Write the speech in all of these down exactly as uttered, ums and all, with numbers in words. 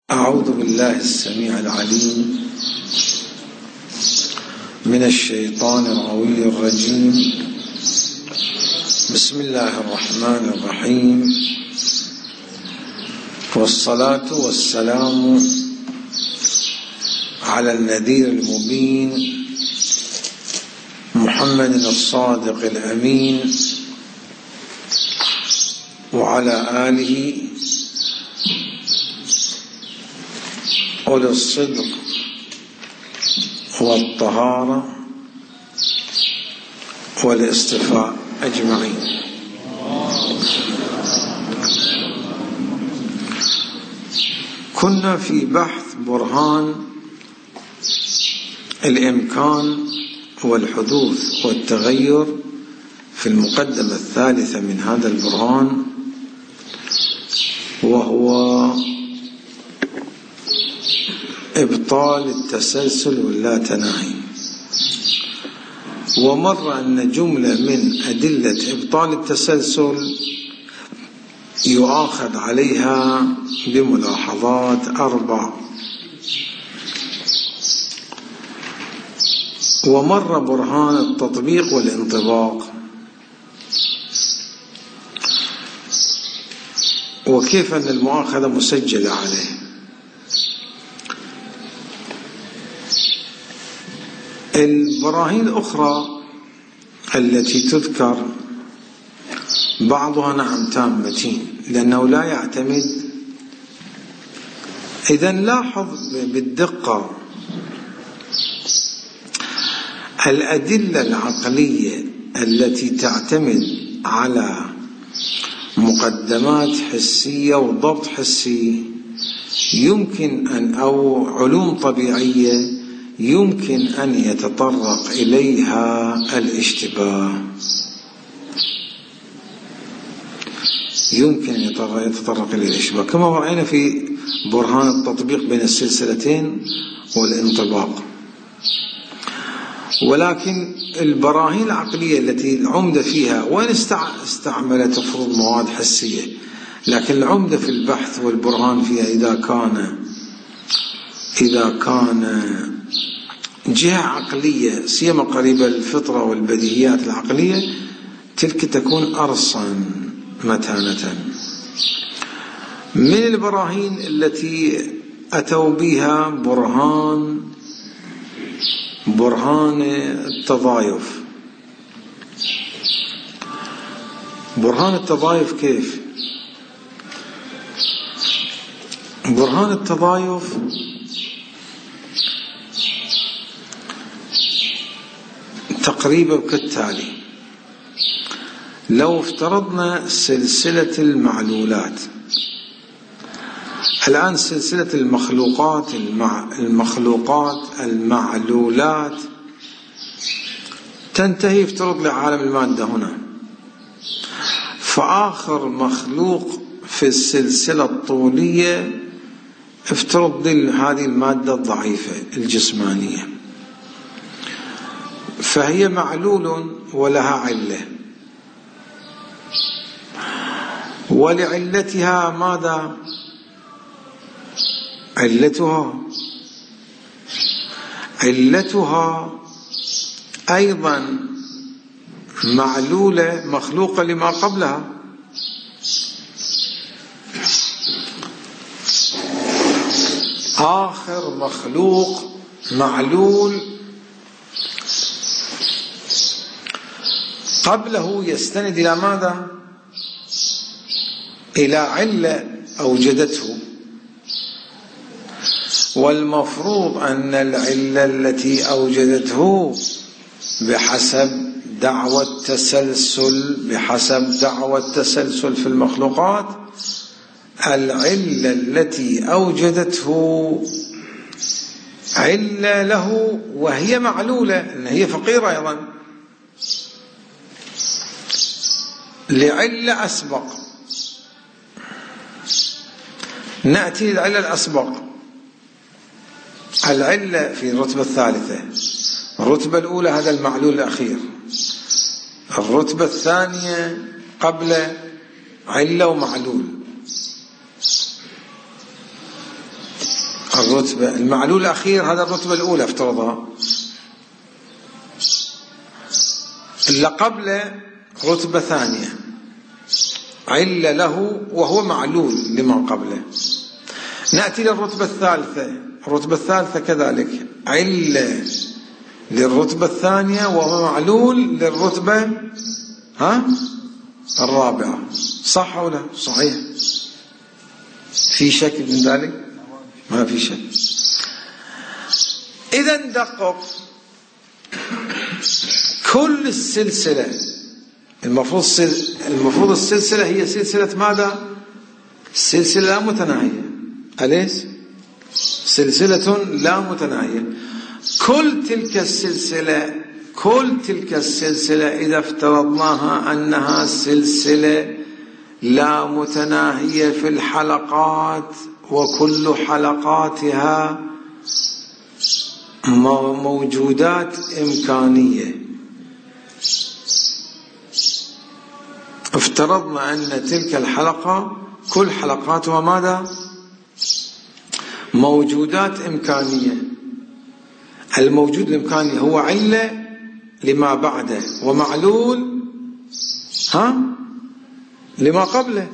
أعوذ بالله السميع العليم من الشيطان الغوي الرجيم. بسم الله الرحمن الرحيم، والصلاة والسلام على النذير المبين محمد الصادق الأمين وعلى آله أولي الصدق والطهارة والاصطفاء أجمعين. كنا في بحث برهان الإمكان والحدوث والتغير في المقدمة الثالثة من هذا البرهان، وهو إبطال التسلسل واللاتناهي. ومر أن جملة من أدلة إبطال التسلسل يؤاخذ عليها بملاحظات أربع. ومر برهان التطبيق والانطباق، وكيف أن المؤاخذة مسجلة عليه. البراهين الأخرى التي تذكر بعضها نعم تامتين، لأنه لا يعتمد. إذن لاحظ بالدقة الأدلة العقلية التي تعتمد على مقدمات حسية وضبط حسي يمكن أن أو علوم طبيعية يمكن أن يتطرق إليها الاشتباه، يمكن أن يتطرق إليها الاشتباه كما رأينا في برهان التطبيق بين السلسلتين والانطباق. ولكن البراهين العقلية التي العمدة فيها وإن استعملت تفرض مواد حسية، لكن العمدة في البحث والبرهان فيها إذا كان إذا كان جهة عقلية سيما قريبة الفطرة والبديهيات العقلية، تلك تكون أرصن متانة. من البراهين التي أتوا بها برهان برهان التضايف. برهان التضايف كيف؟ برهان التضايف تقريبا كالتالي: لو افترضنا سلسلة المعلولات، الآن سلسلة المخلوقات المع... المخلوقات المعلولات تنتهي افترض لعالم المادة هنا، فآخر مخلوق في السلسلة الطولية افترض هذه المادة الضعيفة الجسمانية، فهي معلول ولها علة، ولعلتها ماذا؟ علتها علتها أيضا معلولة مخلوقة لما قبلها. آخر مخلوق معلول قبله يستند إلى ماذا؟ إلى علة أوجدته، والمفروض أن العلة التي أوجدته بحسب دعوى التسلسل بحسب دعوى التسلسل في المخلوقات، العلة التي أوجدته علة له وهي معلولة، إن هي فقيرة أيضا لعلة أسبق. نأتي للعلة الأسبق، العلة في الرتبة الثالثة. الرتبة الأولى هذا المعلول الأخير، الرتبة الثانية قبل علة ومعلول، الرتبة المعلول الأخير هذا الرتبة الأولى افترضها، اللي قبله رتبة ثانية علة له وهو معلول لما قبله. نأتي للرتبة الثالثة، الرتبة الثالثة كذلك علة للرتبة الثانية وهو معلول للرتبة ها الرابعة. صح أو لا؟ صحيح. في شك من ذلك؟ ما في شك. إذا دقق كل السلسلة، المفروض المفروض السلسلة هي سلسلة ماذا؟ سلسلة لا متناهية، أليس؟ سلسلة لا متناهية. كل تلك السلسلة كل تلك السلسلة إذا افترضناها أنها سلسلة لا متناهية في الحلقات وكل حلقاتها موجودات إمكانية، افترضنا أن تلك الحلقة كل حلقاتها ماذا؟ موجودات إمكانية. الموجود الإمكاني هو علة لما بعده ومعلول ها لما قبله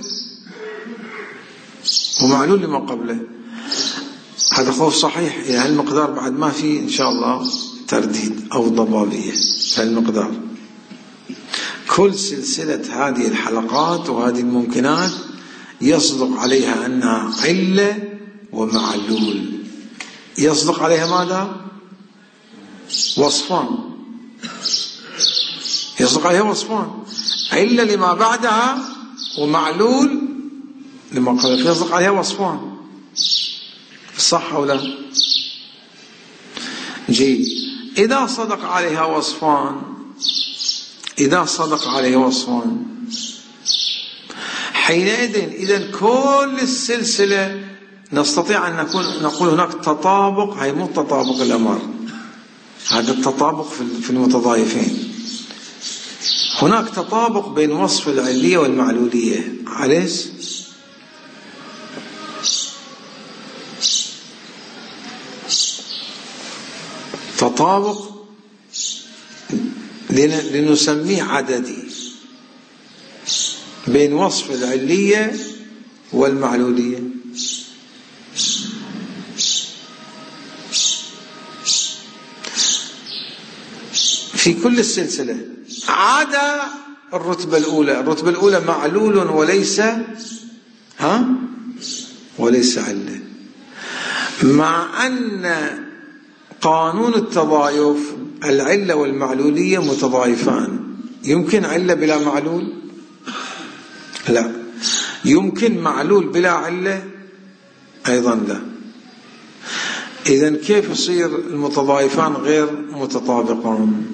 ومعلول لما قبله. هذا خوف صحيح. يعني المقدار بعد ما في إن شاء الله ترديد أو ضبابية في المقدار. كل سلسلة هذه الحلقات وهذه الممكنات يصدق عليها أنها علة ومعلول. يصدق عليها ماذا؟ وصفان. يصدق عليها وصفان، علة لما بعدها ومعلول لما قبل. يصدق عليها وصفان. صح أو لا؟ جيد. إذا صدق عليها وصفان إذا صدق عليها وصفان حينئذ إذا كل السلسلة نستطيع أن نكون نقول هناك تطابق. هي مو تطابق الأمر، هذا التطابق في المتضايفين. هناك تطابق بين وصف العلية والمعلولية. أليس؟ تطابق لنسميه عددي بين وصف العلية والمعلولية. في كل السلسلة عدا الرتبة الأولى. الرتبة الأولى معلول وليس ها وليس علة، مع أن قانون التضايف العلة والمعلولية متضايفان. يمكن علة بلا معلول؟ لا. يمكن معلول بلا علة؟ أيضا لا. إذن كيف يصير المتضايفان غير متطابقان؟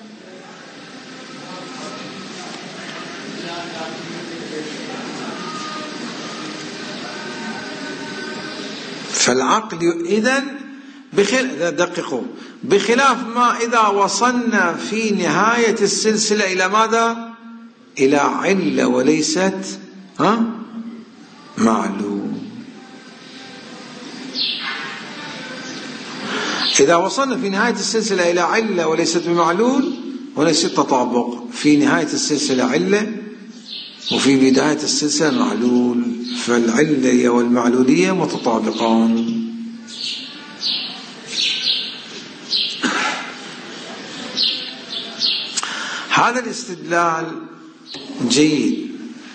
فالعقل إذن بخلاف دققوا بخلاف ما إذا وصلنا في نهاية السلسلة إلى ماذا؟ إلى علة وليست ها معلول. إذا وصلنا في نهاية السلسلة إلى علة وليست بمعلول وليس تطابق. في نهاية السلسلة علة وفي بداية السلسلة معلول، فالعلة والمعلولية متطابقان. هذا الاستدلال جيد.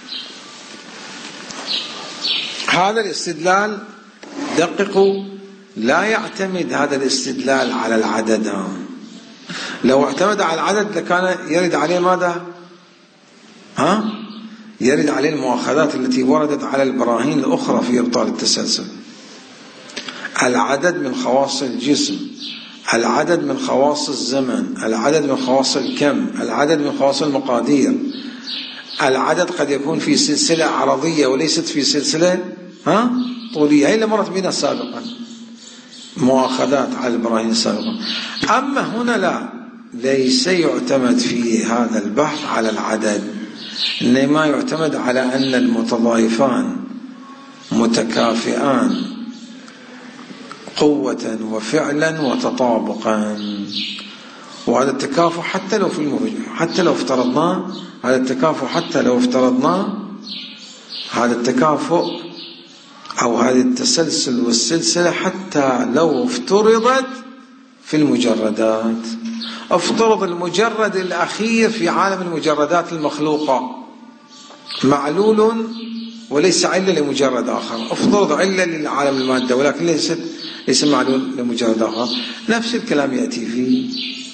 هذا الاستدلال دققوا لا يعتمد هذا الاستدلال على العدد. لو اعتمد على العدد لكان يرد عليه ماذا؟ ها؟ يرد عليه المؤاخذات التي وردت على البراهين الأخرى في إبطال التسلسل. العدد من خواص الجسم، العدد من خواص الزمن، العدد من خواص الكم، العدد من خواص المقادير. العدد قد يكون في سلسلة عرضية وليست في سلسلة ها طولية. هي اللي مرت بنا سابقا مؤاخذات على البراهين السابقة. أما هنا لا، ليس يعتمد في هذا البحث على العدد، إنما يعتمد على أن المتضايفان متكافئان قوة وفعلا وتطابقا. وهذا التكافؤ حتى لو في الموجود، حتى لو افترضناه هذا التكافؤ حتى لو افترضناه هذا التكافؤ أو هذه التسلسل والسلسلة حتى لو افترضت في المجردات. افترض المجرد الأخير في عالم المجردات المخلوقة معلول وليس علة لمجرد آخر، افترض علة للعالم المادة ولكن ليست ليس معلول لمجرد آخر، نفس الكلام يأتي فيه.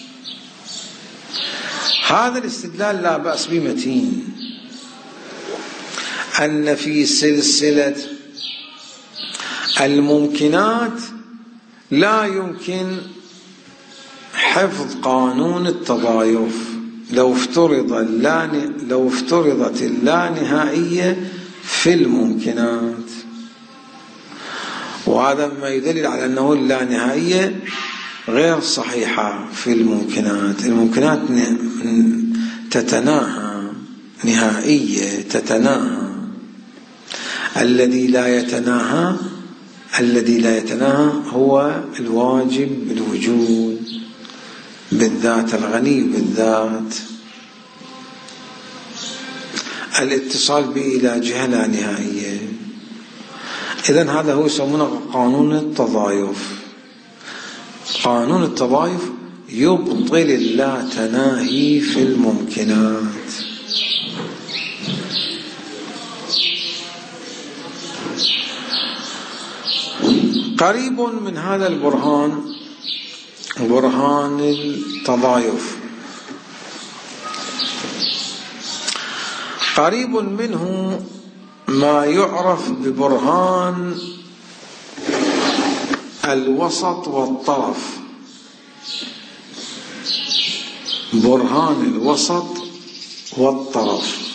هذا الاستدلال لا بأس به متين، أن في سلسلة الممكنات لا يمكن حفظ قانون التضايف لو افترض اللان لو افترضت اللانهائية في الممكنات. وهذا ما يدل على أنه اللانهائية غير صحيحة في الممكنات. الممكنات تتناهى، نهائية تتناهى. الذي لا يتناهى الذي لا يتناهى هو الواجب الوجود بالذات، الغني بالذات، الاتصال به إلى جهة لا نهائية. إذن هذا هو يسمونه قانون التضايف. قانون التضايف يبطل اللا تناهي في الممكنات. قريب من هذا البرهان برهان التضايف، قريب منه ما يعرف ببرهان الوسط والطرف. برهان الوسط والطرف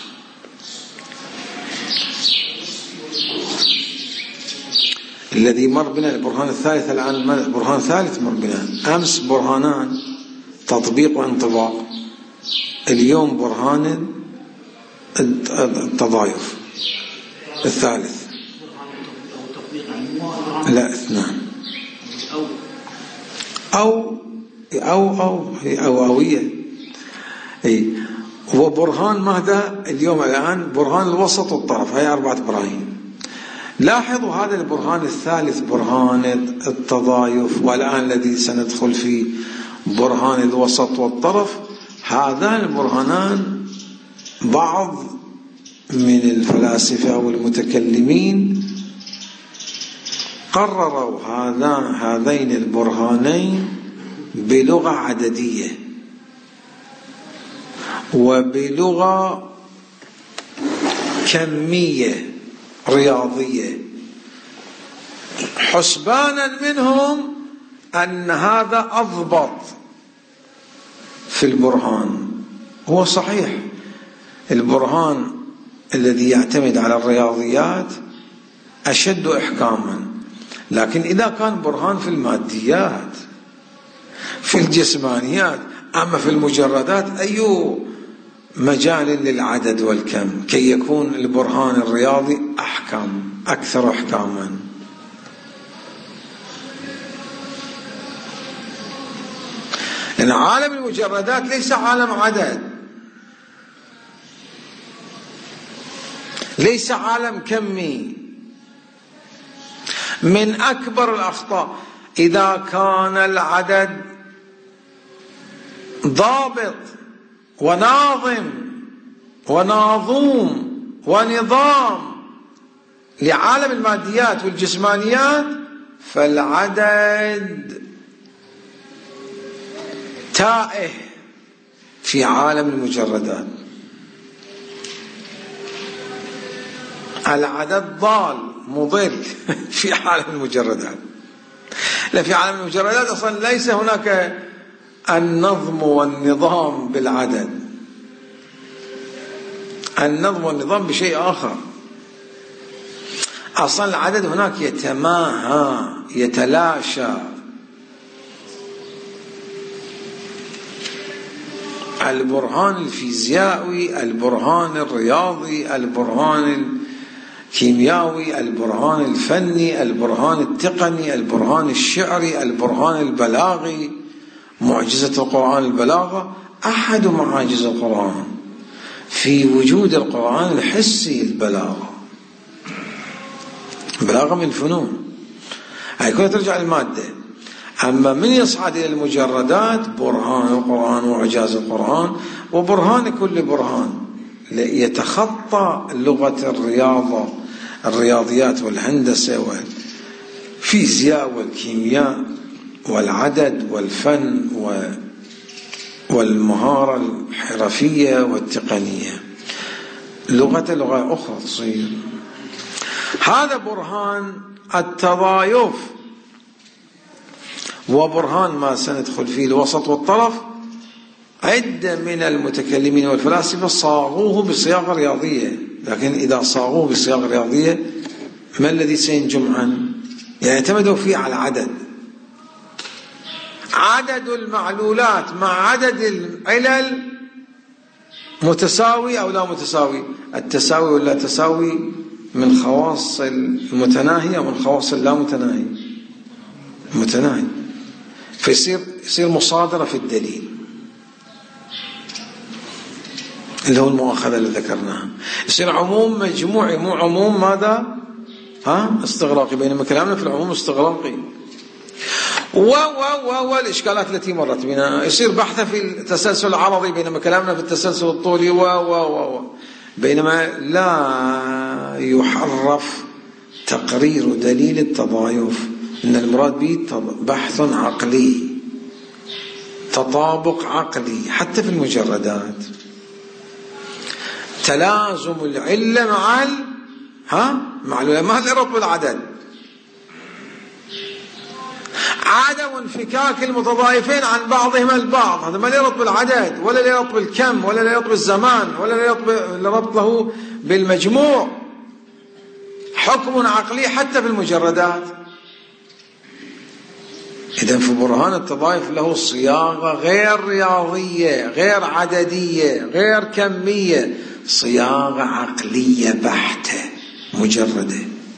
الذي مر بنا البرهان الثالث، الآن برهان ثالث مر بنا. أمس برهانان تطبيق وانطباق، اليوم برهان التضايف الثالث. لا اثنان، أو أو أو هي أووية. أي وبرهان ماذا اليوم الآن؟ برهان الوسط والطرف، هي أربعة براهين. لاحظوا هذا البرهان الثالث برهان التضايف، والآن الذي سندخل فيه برهان الوسط والطرف. هذان البرهانان بعض من الفلاسفة والمتكلمين قرروا هذان هذين البرهانين بلغة عددية وبلغة كمية رياضية، حسبانا منهم أن هذا أضبط في البرهان. هو صحيح البرهان الذي يعتمد على الرياضيات أشد إحكاما، لكن إذا كان برهان في الماديات في الجسمانيات، أما في المجردات أي مجال للعدد والكم كي يكون البرهان الرياضي أحكم أكثر إحكاما. لأن عالم المجردات ليس عالم عدد، ليس عالم كمي. من أكبر الأخطاء إذا كان العدد ضابط وناظم وناظوم ونظام لعالم الماديات والجسمانيات، فالعدد تائه في عالم المجردات. العدد ضال مضل في عالم المجردات. لا، في عالم المجردات أصلا ليس هناك النظم والنظام بالعدد، النظم والنظام بشيء آخر. أصلا العدد هناك يتماهى يتلاشى. البرهان الفيزيائي، البرهان الرياضي، البرهان كيميائي، البرهان الفني، البرهان التقني، البرهان الشعري، البرهان البلاغي. معجزة القرآن البلاغة، أحد معاجز القرآن في وجود القرآن الحسي البلاغة. البلاغة من الفنون، هاي كلها ترجع للمادة. أما من يصعد إلى المجردات، برهان القرآن وإعجاز القرآن وبرهان كل برهان يتخطى لغة الرياضة، الرياضيات والهندسة والفيزياء والكيمياء والعدد والفن والمهارة الحرفية والتقنية. لغة لغة أخرى تصير. هذا برهان التضايف، وبرهان ما سندخل فيه الوسط والطرف. عدة من المتكلمين والفلاسفة صاغوه بصياغة رياضية، لكن إذا صاغوه بصياغة رياضية ما الذي سينجم عنه؟ يعني اعتمدوا فيه على العدد. عدد المعلولات مع عدد العلل متساوي أو لا متساوي؟ التساوي ولا تساوي من خواص المتناهية ومن خواص اللا متناهية. متناهي، فيصير يصير مصادرة في الدليل اللي هو المؤاخذة اللي ذكرناها. يصير عموم مجموعي، مو عموم ماذا؟ ها استغراقي، بينما كلامنا في العموم استغراقي. و و و والإشكالات التي مرت بنا. يصير بحث في التسلسل العرضي، بينما كلامنا في التسلسل الطولي. و و و بينما لا يحرف تقرير دليل التضايف، إن المراد به بحث عقلي، تطابق عقلي. حتى في المجردات تلازم العلة مع ال ها معلولة، ما له ربط بالعدد. عدم انفكاك المتضايفين عن بعضهما البعض، هذا ما له ربط بالعدد ولا له ربط بالكم ولا له ربط بالزمان ولا له ربط له بالمجموع. حكم عقلي حتى في المجردات. إذن في برهان التضايف له صياغة غير رياضية، غير عددية، غير كمية، صياغة عقلية بحتة مجردة.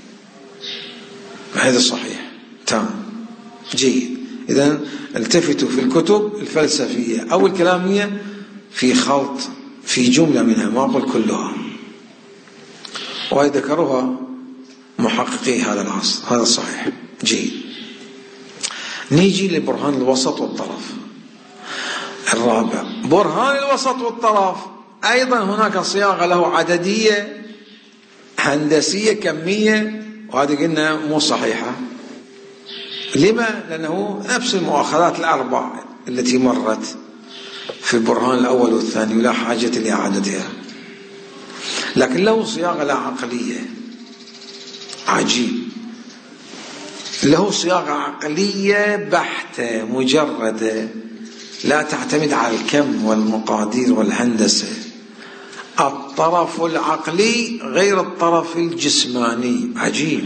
هذا صحيح تمام جيد. إذن التفتوا في الكتب الفلسفية أو الكلامية في خلط في جملة منها، ما أقول كلها، وهي ذكروها محققي هذا العصر. هذا صحيح جيد. نيجي لبرهان الوسط والطرف الرابع. برهان الوسط والطرف أيضا هناك صياغة له عددية هندسية كمية، وهذه قلنا مو صحيحة. لما؟ لأنه نفس المؤاخذات الأربع التي مرت في البرهان الأول والثاني ولا حاجة لإعادتها، لكن له صياغة لا عقلية عجيب. له صياغة عقلية بحتة مجردة، لا تعتمد على الكم والمقادير والهندسة. الطرف العقلي غير الطرف الجسماني، عجيب.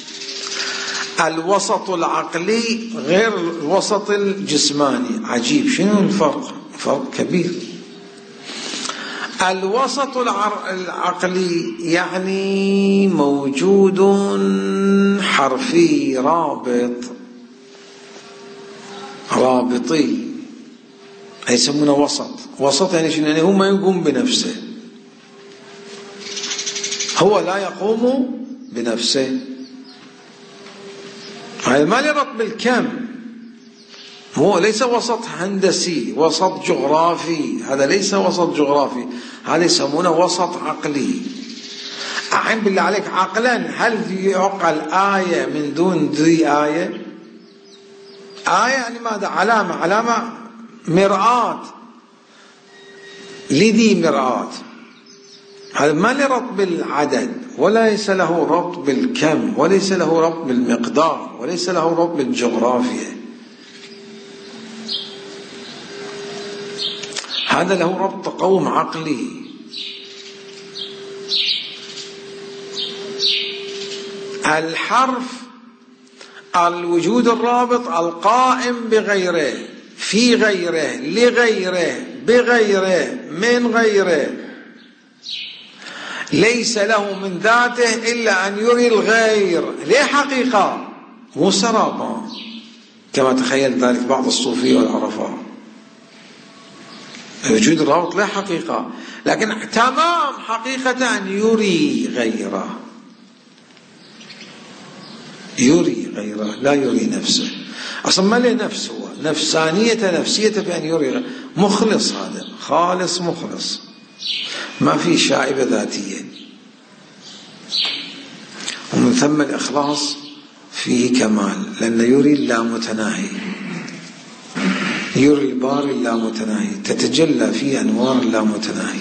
الوسط العقلي غير الوسط الجسماني، عجيب. شنو الفرق؟ فرق كبير. الوسط العقلي يعني موجود حرفي رابط رابطي، يسمونه وسط. وسط يعني شنو؟ يعني هو ما يقوم بنفسه، هو لا يقوم بنفسه. هذا ما له ربط بالكم، هو ليس وسط هندسي، وسط جغرافي. هذا ليس وسط جغرافي، هذا يسمونه وسط عقلي. أعين بالله عليك عقلا، هل يعقل آية من دون ذي آية؟ آية يعني ماذا؟ علامة، علامة مرآة لذي مرآة. هذا ما له ربط بالعدد، وليس له ربط بالكم، وليس له ربط بالمقدار، وليس له ربط بالجغرافيا. هذا له ربط قوم عقلي. الحرف الوجود الرابط القائم بغيره، في غيره، لغيره، بغيره، من غيره. ليس له من ذاته إلا أن يري الغير، ليه حقيقة مو سرابا كما تخيل ذلك بعض الصوفية والعرفاء. وجود الرابط لا حقيقة، لكن تمام حقيقة أن يري غيره، يري غيره لا يري نفسه. أصلا ما له نفس، هو نفسانية نفسية في أن يري غيره. مخلص، هذا خالص مخلص، ما في شائبة ذاتية. ومن ثم الإخلاص فيه كمال، لأن يري اللامتناهي، يري الباري اللامتناهي، تتجلى فيه أنوار اللامتناهي.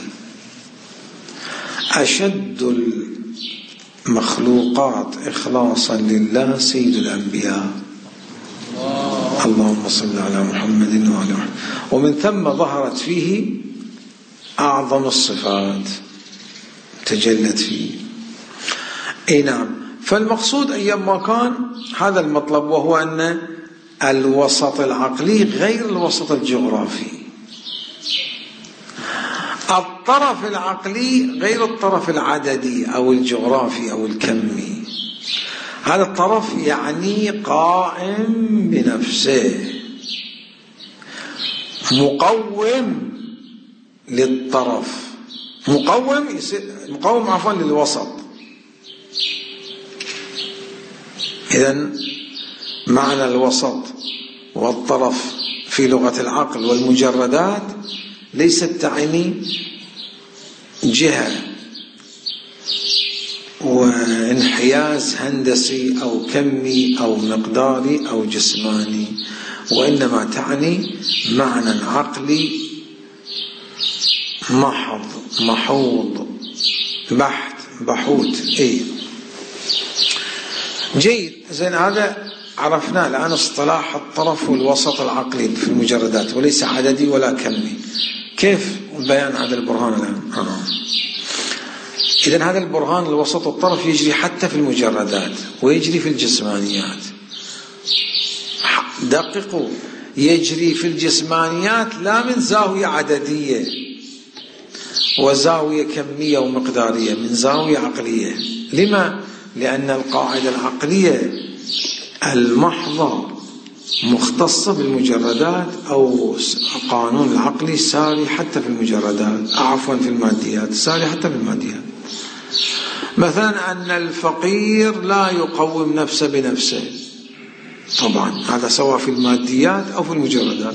أشد المخلوقات إخلاصا لله سيد الأنبياء، اللهم صل على محمد وعلى محمد. ومن ثم ظهرت فيه أعظم الصفات تجلت فيه. اي نعم. فالمقصود أيما كان هذا المطلب، وهو أن الوسط العقلي غير الوسط الجغرافي، الطرف العقلي غير الطرف العددي أو الجغرافي أو الكمي. هذا الطرف يعني قائم بنفسه، مقوم للطرف، مقوم مقوم عفوا للوسط. إذن معنى الوسط والطرف في لغة العقل والمجردات ليست تعني جهة وانحياز هندسي أو كمي أو مقداري أو جسماني، وإنما تعني معنى عقلي محض محوض بحت بحوت. إيه جيد. زين، هذا عرفنا الآن اصطلاح الطرف والوسط العقلي في المجردات، وليس عددي ولا كمي. كيف بيان هذا البرهان الآن؟ آه. إذن هذا البرهان الوسط والطرف يجري حتى في المجردات ويجري في الجسمانيات. دققوا، يجري في الجسمانيات لا من زاوية عددية وزاوية كمية ومقدارية، من زاوية عقلية. لما؟ لأن القاعدة العقلية المحضة مختصة بالمجردات، أو القانون العقلي ساري حتى في المجردات، عفوا في الماديات، ساري حتى في الماديات. مثلا أن الفقير لا يقوم نفسه بنفسه، طبعا هذا سواء في الماديات أو في المجردات.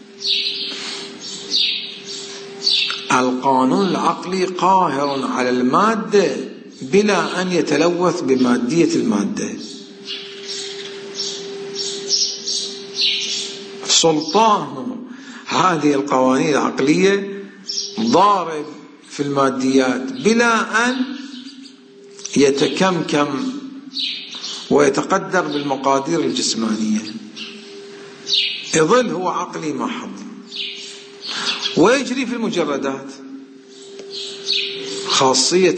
القانون العقلي قاهر على المادة بلا أن يتلوث بمادية المادة. سلطان هذه القوانين العقلية ضارب في الماديات بلا أن يتكمكم ويتقدر بالمقادير الجسمانية، يظل هو عقلي محض. ويجري في المجردات. خاصية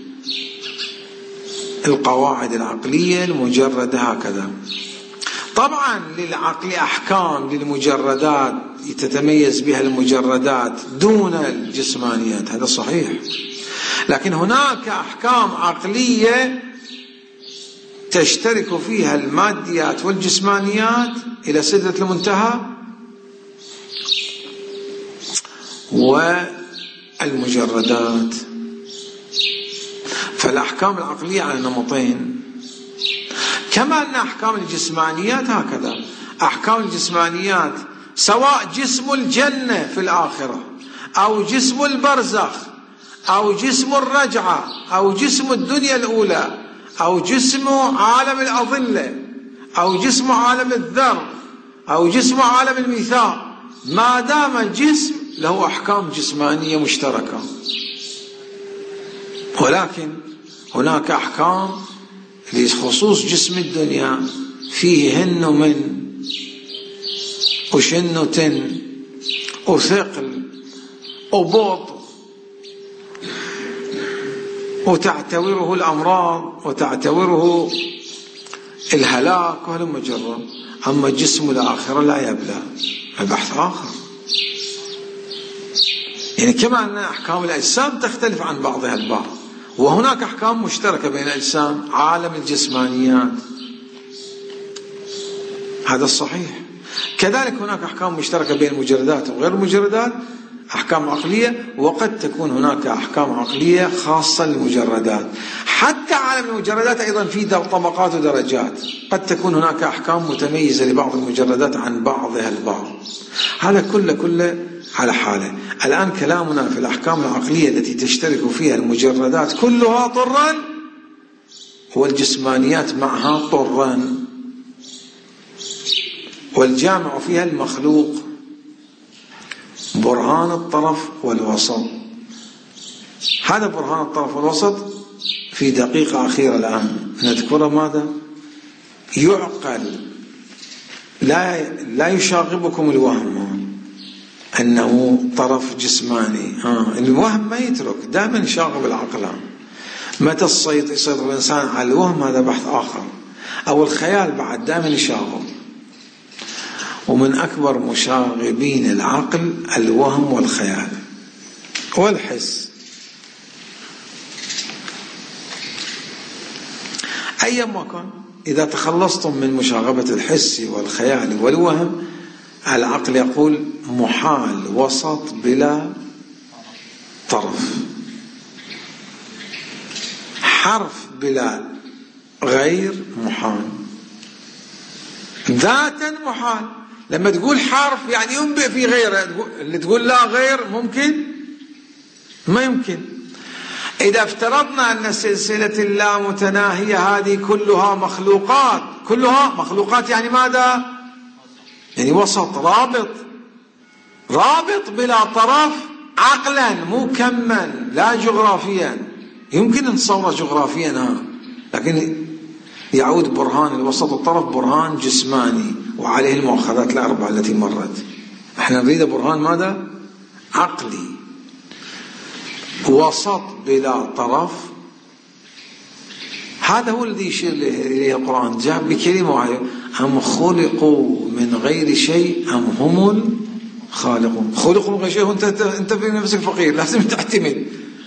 القواعد العقلية المجردة هكذا. طبعا للعقل أحكام للمجردات تتميز بها المجردات دون الجسمانيات، هذا صحيح، لكن هناك أحكام عقلية تشترك فيها الماديات والجسمانيات إلى سدرة المنتهى، والمجردات. فالأحكام العقلية على نمطين، كما أن أحكام الجسمانيات هكذا. أحكام الجسمانيات سواء جسم الجنة في الآخرة أو جسم البرزخ أو جسم الرجعة أو جسم الدنيا الأولى أو جسم عالم الأظلة أو جسم عالم الذر أو جسم عالم الميثاق، ما دام الجسم له أحكام جسمانية مشتركة. ولكن هناك أحكام لخصوص جسم الدنيا فيه هن من وشن تن وثقل وبوط، وتعتبره الأمراض وتعتبره الهلاك وهلم جرا. أما جسم الآخرة لا يبلى، بحث آخر. يعني كما أن أحكام الأجسام تختلف عن بعضها البعض، وهناك أحكام مشتركة بين الأجسام، عالم الجسمانيات، هذا الصحيح. كذلك هناك أحكام مشتركة بين المجردات وغير المجردات، أحكام عقلية، وقد تكون هناك أحكام عقلية خاصة للمجردات. حتى عالم المجردات أيضا في طبقات ودرجات، قد تكون هناك أحكام متميزة لبعض المجردات عن بعضها البعض. هذا كله كله على حاله. الآن كلامنا في الأحكام العقلية التي تشترك فيها المجردات كلها طرا، والجسمانيات معها طرا، والجامع فيها المخلوق، برهان الطرف والوسط. هذا برهان الطرف والوسط في دقيقة أخيرة الآن نذكره. ماذا؟ يعقل، لا لا يشاغبكم الوهم أنه طرف جسماني. ها الوهم ما يترك، دائما يشاغب العقل. متى الصيد يسيطر الإنسان على الوهم هذا بحث آخر، أو الخيال بعد دائما يشاغب. ومن أكبر مشاغبين العقل الوهم والخيال والحس. أيما كان، إذا تخلصتم من مشاغبة الحس والخيال والوهم، العقل يقول محال وسط بلا طرف، حرف بلا غير محال، ذاتا محال. لما تقول حرف يعني ينبئ في غيره، اللي تقول لا غير ممكن ما يمكن. إذا افترضنا أن سلسلة اللامتناهية هذه كلها مخلوقات، كلها مخلوقات يعني ماذا؟ يعني وسط رابط، رابط بلا طرف عقلا مو كما لا جغرافيا. يمكن نصور جغرافيا ها، لكن يعود برهان الوسط والطرف برهان جسماني، وعليه المؤخذات الأربعة التي مرت. احنا نريد برهان ماذا؟ عقلي، وسط بلا طرف. هذا هو الذي يشير إليه القرآن. جاء بكلمة واحدة: أم خلقوا من غير شيء أم هم الخالقون. خلقوا من غير شيء، وانت انت في نفسك فقير، لازم تعتمد.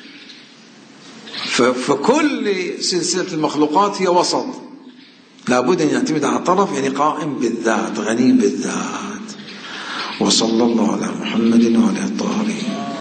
فكل سلسلة المخلوقات هي وسط، لابد أن يعتمد على طرف، يعني قائم بالذات، غني بالذات. وصلى الله على محمد وعلى الطاهرين.